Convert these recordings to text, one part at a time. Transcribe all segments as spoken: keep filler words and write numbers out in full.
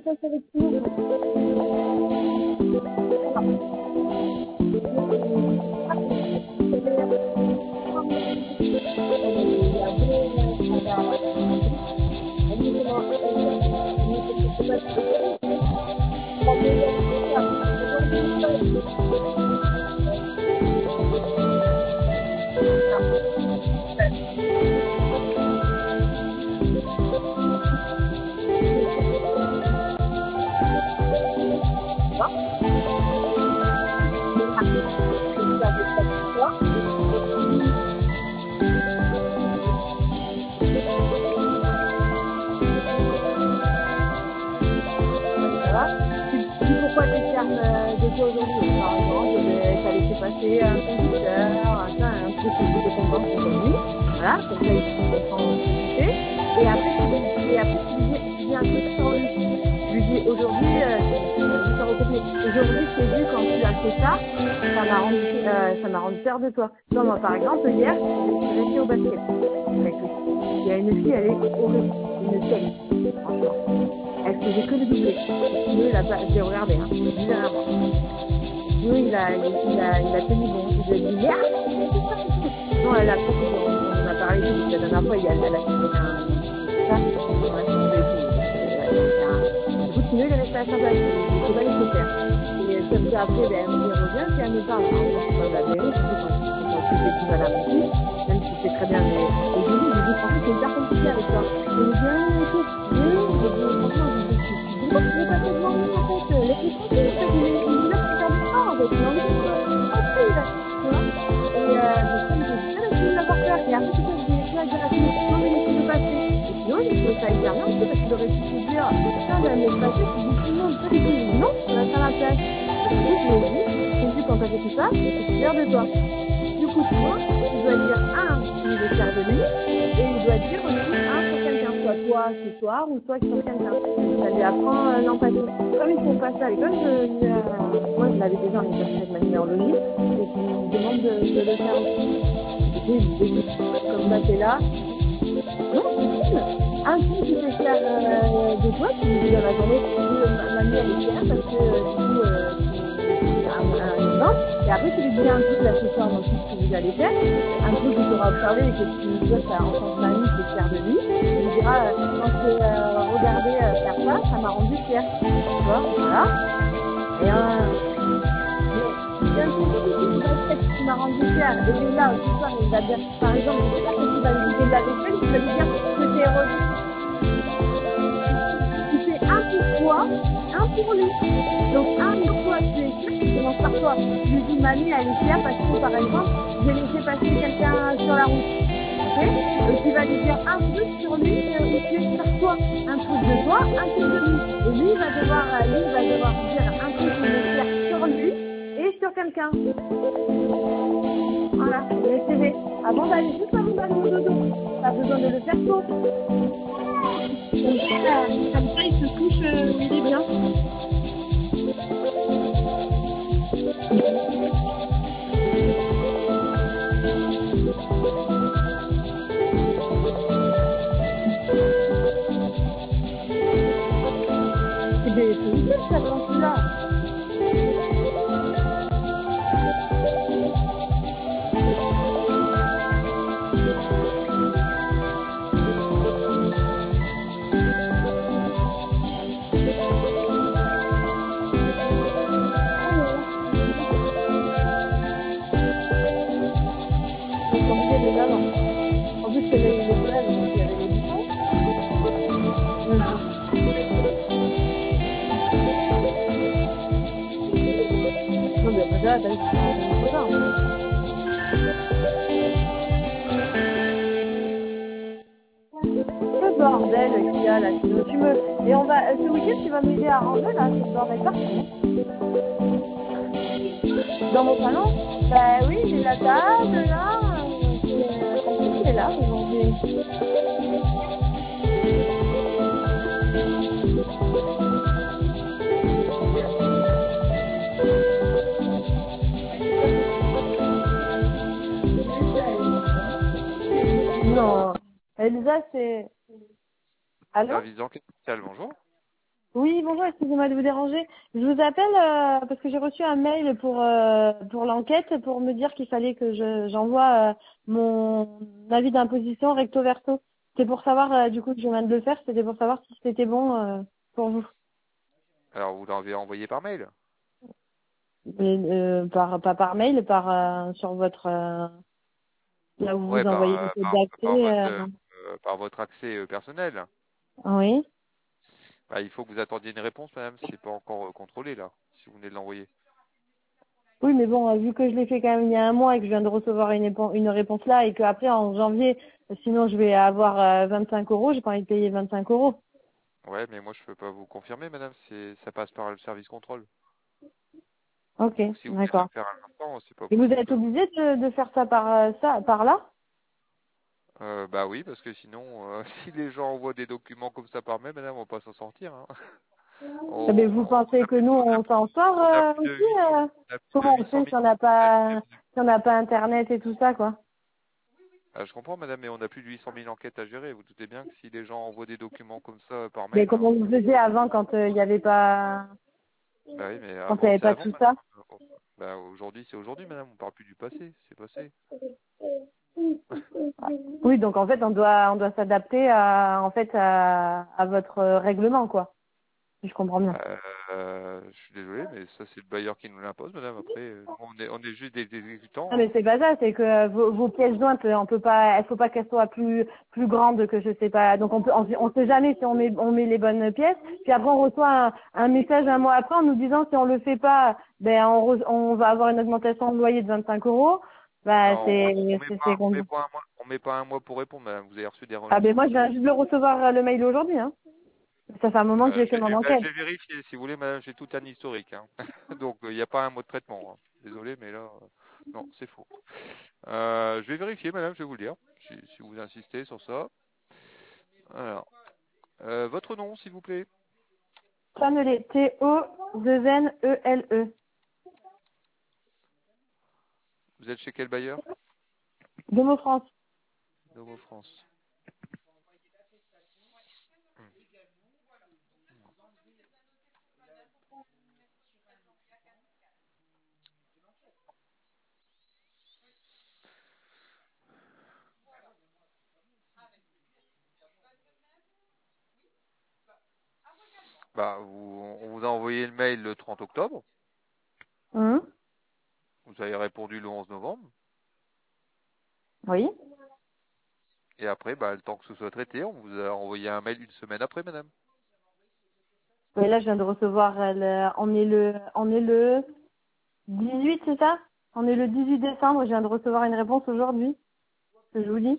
passe avec nous. Aujourd'hui, par exemple, il fallait se passer un conducteur, un, un truc qui était content pour lui. Voilà, comme ça, il comprend ce qu'il fait. Et après, et après tu lui dis, tu dis un truc sur lui. Tu lui dis, aujourd'hui, euh, aujourd'hui, je t'ai vu quand tu as fait ça, ça m'a rendu, euh, ça m'a rendu peur de toi. Non, moi, par exemple, hier, je suis restée au basket avec lui. Il y a une fille, elle est horrible, une telle, franchement. Elle faisait que le doubler. Sinon, il a pas, j'ai regardé, hein, bizarrement. Sinon, il a, il a, il a tenu bon. Il a dit merde. Non, elle a trop, on, on en a parlé tout. La dernière fois, il a, elle a fait un, ça, ouais, du coup, sinon, il est resté à sa place. Il ne faut pas laisser faire. Et comme ça, après, ben, elle me revient, puis elle me parle. Alors, moi, je parle la vérité, je sais quand tu fais du mal à mon fils, même si c'est très bien, mais aujourd'hui, je dis, franchement, c'est hyper compliqué avec toi. Je me dis, ah, écoute, oui, je dis, franchement, je dis, pourquoi tu veux pas faire devant lui, en fait, laisse-le tranquille, en fait, il est, il est là pour faire du sport, en fait, il a envie de faire tranquille, tu vois. Et, euh, donc, comme je dis, ah, tu veux l'avoir peur, et après, tu peux dire, tu vas dire à tout le monde, non, mais laisse-le passer. Et sinon, il trouve ça hyper bien aussi, parce qu'il aurait pu se dire, putain, je vais me passer, tu dis tout le monde, toi, tu dis, non, tu vas faire la place. Et du coup, je me dis, j'ai vu quand t'as fait tout ça, je suis fière de toi. Du coup, tu vois, tu dois dire, un, tu es fier de lui, et il doit dire aussi, un, sur quelqu'un, soit toi ce soir, ou toi sur quelqu'un. Ça lui apprend euh, l'empathie. Comme ils font pas ça à l'école, je, je, euh, moi je l'avais déjà en exercice de manière logique, et je lui demande de, de le faire aussi. Du coup, il me dit, comme ça, t'es là. Non, c'est cool. Un coup, tu fais faire euh, de toi, tu lui dis dans la journée, mamie, elle est fière, parce que, euh, du coup, euh, un, un exemple, et après tu lui dis un truc là ce soir dans tout ce que vous allez faire, un truc que tu auras observé et que tu vois ça en tant que mamie, tu es fière de lui, tu lui diras, euh, quand je t'ai euh, regardé euh, faire ça, ça m'a rendu fière, tu vois, voilà, et euh, mais bien sûr, si tu vas faire ce qui m'a rendu fière, et déjà, ce soir, il va dire, par exemple, je sais pas si tu vas lui dire la vaisselle, tu vas lui dire que t'es heureuse. Tu fais un pour toi, un pour lui. Donc un pour toi, tu es fière, tu commences par toi. Je lui dis, mamie, elle est fière parce que, par exemple, j'ai laissé passer quelqu'un sur la route. Ok? Et tu vas lui dire un truc sur lui, euh, où tu es sur toi. Un truc de toi, un truc de lui. Et lui, il va devoir, euh, lui, il va devoir dire un truc qui est fier sur lui et sur quelqu'un. Voilà, les C V. Avant d'aller, juste avant d'aller au dodo. T'as besoin de le faire tôt. Comme ça, comme ça, il se couche, euh, il est bien. C'est des solutions, ça, quand tu l'as. En plus, c'est les brèves, donc il y avait les bouchons. Non, mais après ça, t'as vu, c'est pas ça. Le bordel qu'il y a là, tu me, tu me... Et on va, ce week-end, tu vas m'aider à ranger là, c'est le bordel partout. Dans mon salon? Bah oui, j'ai la table là, c'est là aujourd'hui. Non, Elsa, c'est... Allô? Service d'enquête spéciale, bonjour. Oui, bonjour, excusez-moi de vous déranger. Je vous appelle euh, parce que j'ai reçu un mail pour euh, pour l'enquête pour me dire qu'il fallait que je j'envoie euh, mon avis d'imposition recto verso. C'est pour savoir, euh, du coup, que je viens de le faire, c'était pour savoir si c'était bon euh, pour vous. Alors, vous l'avez envoyé par mail? Et, euh, par pas par mail, par euh, sur votre euh, là où Ouais, vous par, envoyez euh, le code par, par d'accès. votre, Euh, euh, par votre accès euh, personnel. oui. Bah, il faut que vous attendiez une réponse, madame. C'est pas encore euh, contrôlé, là, si vous venez de l'envoyer. Oui, mais bon, euh, vu que je l'ai fait quand même il y a un mois et que je viens de recevoir une, épo- une réponse là et qu'après en janvier, euh, sinon je vais avoir euh, vingt-cinq euros, j'ai pas envie de payer vingt-cinq euros. Ouais, mais moi, je peux pas vous confirmer, madame. C'est, ça passe par le service contrôle. Ok, Donc, si vous venez de le d'accord. faire à l'instant, c'est pas Et vous possible. êtes obligé de, de faire ça par euh, ça, par là? Euh, bah oui, parce que sinon, euh, si les gens envoient des documents comme ça par mail, madame, on va pas s'en sortir, hein. Eh ben, vous On, on pensez a que plus, nous on a on s'en sort on a euh, plus de aussi huit cents, euh on a plus de Comment on huit cent fait mille si on n'a pas enquêtes. si on n'a pas internet et tout ça quoi? Ah, je comprends, madame, mais on a plus de huit cent mille enquêtes à gérer. Vous doutez bien que si les gens envoient des documents comme ça par Mais mail, comment vous faisiez avant quand euh, il n'y avait pas bah oui, mais quand il n'y avant, avait c'est pas avant, tout madame. ça? Bah aujourd'hui, c'est aujourd'hui, madame. On parle plus du passé, c'est passé. Oui, donc en fait on doit on doit s'adapter à en fait à, à votre euh, règlement quoi, si je comprends bien. Euh, euh, je suis désolé, mais ça, c'est le bailleur qui nous l'impose, madame. Après, euh, nous, on est, on est juste des, des Non exécutants, mais hein. c'est pas ça, c'est que euh, vos, vos pièces jointes, euh, on peut pas, il faut pas qu'elles soient plus plus grandes que je sais pas. Donc on peut, on, on sait jamais si on met on met les bonnes pièces. Puis après on reçoit un, un message un mois après en nous disant si on le fait pas, ben on, re- on va avoir une augmentation de loyer de vingt-cinq euros. Bah Non, on, c'est on met c'est c'est pas, on met con- pas un mois, on met pas un mois pour répondre, madame. Vous avez reçu des Ah ben relances moi je aujourd'hui. viens juste de recevoir euh, le mail aujourd'hui. Hein. Ça fait un moment que Euh, j'ai je, fait vais, mon eh ben, je enquête. vais vérifier, si vous voulez, madame, j'ai tout un historique, hein. Donc, il n'y a pas un mot de traitement, hein. Désolé, mais là, euh, non, c'est faux. Euh, je vais vérifier, madame, je vais vous le dire, si, si vous insistez sur ça. Alors, euh, votre nom, s'il vous plaît. Tonnelé, T O deux N E L E. Vous êtes chez quel bailleur? Domo France. Novo France. Bah, vous, on vous a envoyé le mail le trente octobre. Hum, Vous avez répondu le onze novembre. Oui. Et après, bah, le temps que ce soit traité, on vous a envoyé un mail une semaine après, madame. Oui, là je viens de recevoir. euh, le, on est le on est le dix-huit, c'est ça? On est le dix-huit décembre, je viens de recevoir une réponse aujourd'hui, que je vous dis.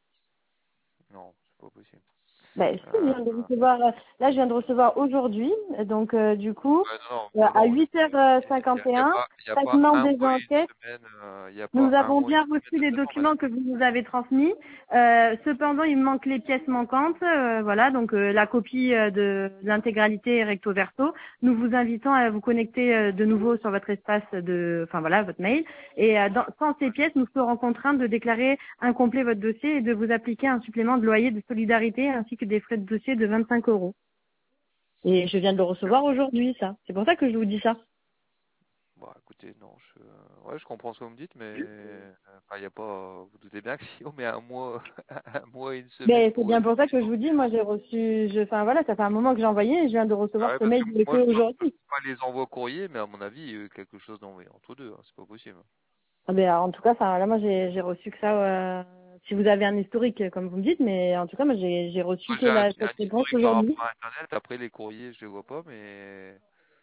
Non, c'est pas possible. Ben, si, je Euh, viens de recevoir, euh, là, je viens de recevoir aujourd'hui, donc, euh, du coup, Ouais, non, euh, non, à non, huit heures il n'y a, cinquante et y a un, pas, y a pas traitement un des mois et enquêtes. une semaine, euh, il y a pas Nous un avons mois et bien une reçu semaine de les traitement, madame. documents que vous nous avez transmis. Euh, cependant, il me manque les pièces manquantes. Euh, voilà, donc euh, la copie euh, de l'intégralité recto verso. Nous vous invitons à vous connecter euh, de nouveau sur votre espace de, enfin voilà, votre mail. Et euh, dans- sans ces pièces, nous serons contraints de déclarer incomplet votre dossier et de vous appliquer un supplément de loyer de solidarité ainsi que des frais de dossier de vingt-cinq euros. Et je viens de le recevoir aujourd'hui, ça. C'est pour ça que je vous dis ça. Bon, écoutez, non, je, ouais, je comprends ce que vous me dites, mais euh, enfin, il y a pas, vous doutez bien que si on met un mois, un mois et une semaine Mais c'est pour bien pour répondre, ça que je vous dis, moi j'ai reçu, je, enfin voilà, ça fait un moment que j'ai envoyé et je viens de ah recevoir ouais, ce parce mail que que moi, je vois aujourd'hui. pas les envois courrier, mais à mon avis, il y a eu quelque chose d'envoyé entre deux, hein, c'est pas possible. Ah ben, en tout cas, ça, là moi j'ai j'ai reçu que ça. Euh, si vous avez un historique, euh, comme vous me dites, mais en tout cas, moi j'ai j'ai reçu Moi, que j'ai un, la, un cette réponse historique par aujourd'hui. rapport à Internet. Après, les courriers, je les vois pas, mais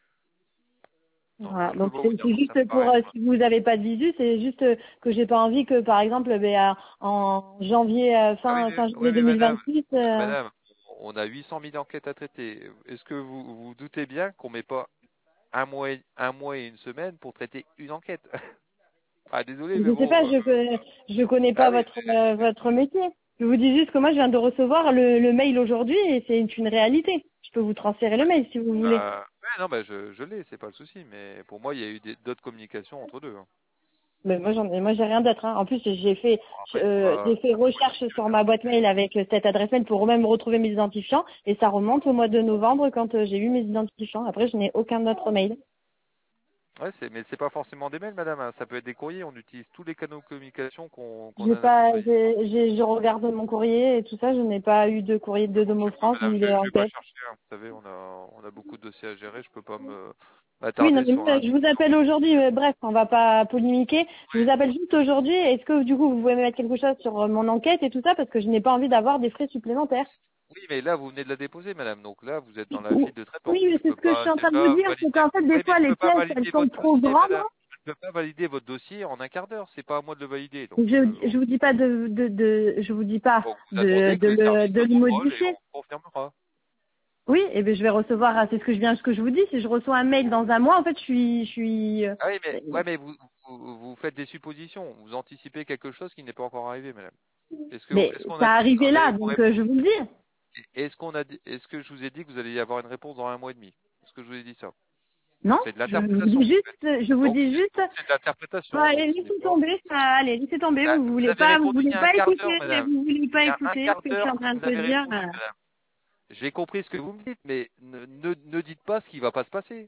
non, Voilà. je peux Donc pas vous c'est dire. c'est Ça me juste pour paraît. euh, si vous n'avez pas de visu, c'est juste euh, que j'ai pas envie que par exemple, ben, à- en janvier, euh, Ah oui, fin fin mais, ouais, janvier mais madame, deux mille vingt-six. Euh, madame, on a huit cent mille enquêtes à traiter. Est-ce que vous vous doutez bien qu'on met pas un mois, et, un mois et une semaine pour traiter une enquête? Ah, désolé, mais Je sais pas, bon. euh, je connais, je connais ah pas oui, votre euh, votre métier. Je vous dis juste que moi je viens de recevoir le, le mail aujourd'hui et c'est une, une réalité. Je peux vous transférer le mail si vous mais, voulez. euh, ouais, non, bah, je, je l'ai, c'est pas le souci. Mais pour moi, il y a eu des- d'autres communications entre deux, hein. Mais moi, j'en ai, moi, j'ai rien d'autre. Hein. En plus, j'ai fait, Après, euh, euh, j'ai fait recherche sur ma boîte mail avec cette adresse mail pour même retrouver mes identifiants, et ça remonte au mois de novembre quand euh, j'ai eu mes identifiants. Après, je n'ai aucun autre mail. ouais, c'est, mais c'est pas forcément des mails, madame. Hein. Ça peut être des courriers. On utilise tous les canaux de communication qu'on, qu'on J'ai a à notre pas, disposition. j'ai, j'ai- je regarde mon courrier et tout ça. Je n'ai pas eu de courrier de Domo Je sais pas, France madame. ni Je, de je vais pas enquête. chercher. Hein. Vous savez, on a, on a beaucoup de dossiers à gérer. Je peux pas me Oui, non, m'attarder mais sur moi, un je vous document. appelle aujourd'hui. mais bref, on va pas polémiquer. Je vous appelle juste aujourd'hui. Est-ce que du coup, vous pouvez me mettre quelque chose sur euh, mon enquête et tout ça parce que je n'ai pas envie d'avoir des frais supplémentaires. Oui, mais là, vous venez de la déposer, madame. Donc là, vous êtes dans la Oui, file de traitement. mais Je c'est peux ce que je suis pas, en c'est train de vous pas dire, c'est valider. qu'en fait, des Oui, mais fois, je les peux pas pièces, elles valider sont votre trop dossier, grandes. madame. Je ne peux pas valider votre dossier en un quart d'heure. C'est pas à moi de le valider. Donc, euh, Je, je vous dis pas de, de, de, je vous dis pas donc vous de, attendez que de les le, services de nous le enrôlent et modifier. on confirmera. Oui, et ben je vais recevoir, ah, c'est ce que je viens, ce que je vous dis. Si je reçois un mail dans un mois, en fait, je suis, je suis. euh, Ah oui, mais, ouais, mais vous, vous, vous faites des suppositions. Vous anticipez quelque chose qui n'est pas encore arrivé, madame. Est-ce que, Mais est-ce qu'on a ça dit que arrivé vous allez là, vous donc euh, répondre? je vous le dis. Est-ce qu'on a dit, est-ce que je vous ai dit que vous alliez y avoir une réponse dans un mois et demi? Est-ce que je vous ai dit ça? Non, C'est de je vous l'interprétation, dis en fait. juste, je vous Donc, dis c'est juste. donc c'est de Bah, l'interprétation. allez, Donc, ce n'est laissez pas. tomber, ça, allez, laissez tomber. Bah, Vous vous voulez avez pas, vous répondu il voulez y a un pas quart écouter, d'heure, madame. vous voulez pas Il y a un écouter quart ce que je suis d'heure en que train de vous te avez dire. répondu, euh. madame. J'ai compris ce que vous me dites, mais ne, ne, ne dites pas ce qui va pas se passer.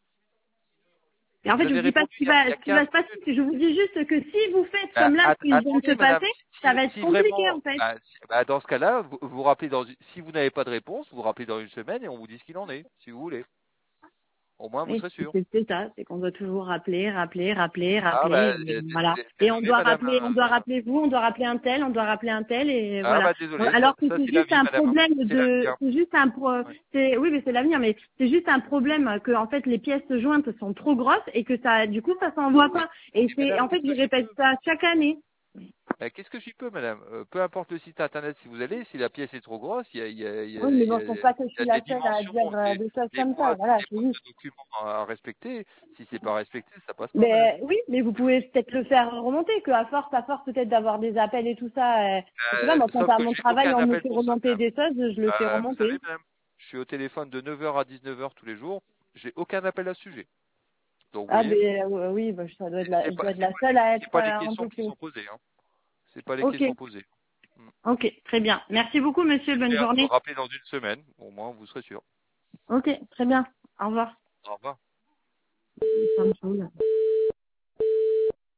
Et en Vous fait, je avez vous dis pas répondu ce qui il y a, va, il y ce a qui va quinze se passer. minutes. Je vous dis juste que si vous faites Bah, comme là, at- ce qui vient de se attendez, madame, passer, si, ça si, va être si compliqué, vraiment, en fait. bah, si- bah, dans ce cas-là, vous, vous rappelez dans, une- si vous n'avez pas de réponse, vous rappelez dans une semaine et on vous dit ce qu'il en est, si vous voulez. Au moins, vous Oui, serez sûr. c'est c'est ça, c'est qu'on doit toujours rappeler, rappeler, rappeler, Ah, bah, rappeler, et euh, voilà. désolé, Et on désolé, doit madame. rappeler, on doit euh, rappeler vous, on doit rappeler un tel, on doit rappeler un tel, et Ah, voilà. bah, désolé, ça, Alors que ça c'est c'est la juste vie, un madame. problème C'est la vie, de, hein. c'est juste un pro, Ouais. c'est, oui, mais c'est l'avenir, mais c'est juste un problème que, en fait, les pièces jointes sont trop grosses et que ça, du coup, ça s'envoie Mais, pas. Et mais c'est, madame, en fait, qu'est-ce je que j'y répète peux? ça chaque année. Bah, qu'est-ce que j'y peux, madame? Euh, peu importe le site internet si vous allez, si la pièce est trop grosse, il y a, il y a, il y Oui, a, mais il y bon, a, faut pas que je il y suis a la des seule à dimensions, dire euh, des, des choses des comme ça, boîtes, voilà, des c'est boîtes juste. de documents à, à respecter. Si c'est pas respecté, ça passe pas, madame. Mais oui, mais vous pouvez peut-être le faire remonter, que à force, à force peut-être d'avoir des appels et tout ça, euh, je sais pas, Euh, moi quand sauf à que mon j'ai travail aucun on me appel fait pour ça, remonter madame. des choses, je le fais Euh, vous savez, remonter. madame, je suis au téléphone de neuf heures à dix-neuf heures tous les jours. J'ai aucun appel à ce sujet. Donc, vous Ah voyez, ben euh, oui, bah, ça doit être c'est la, c'est je pas, dois être c'est la pas, seule à c'est être pas les euh, questions qui embêtée. sont posées, hein. C'est pas les Ok, questions posées. Hmm. ok, très bien. Merci beaucoup monsieur, bonne Bien, journée. rappelez dans une semaine, au moins vous serez sûr. Ok, très bien. Au revoir. Au revoir. Ça me saoule.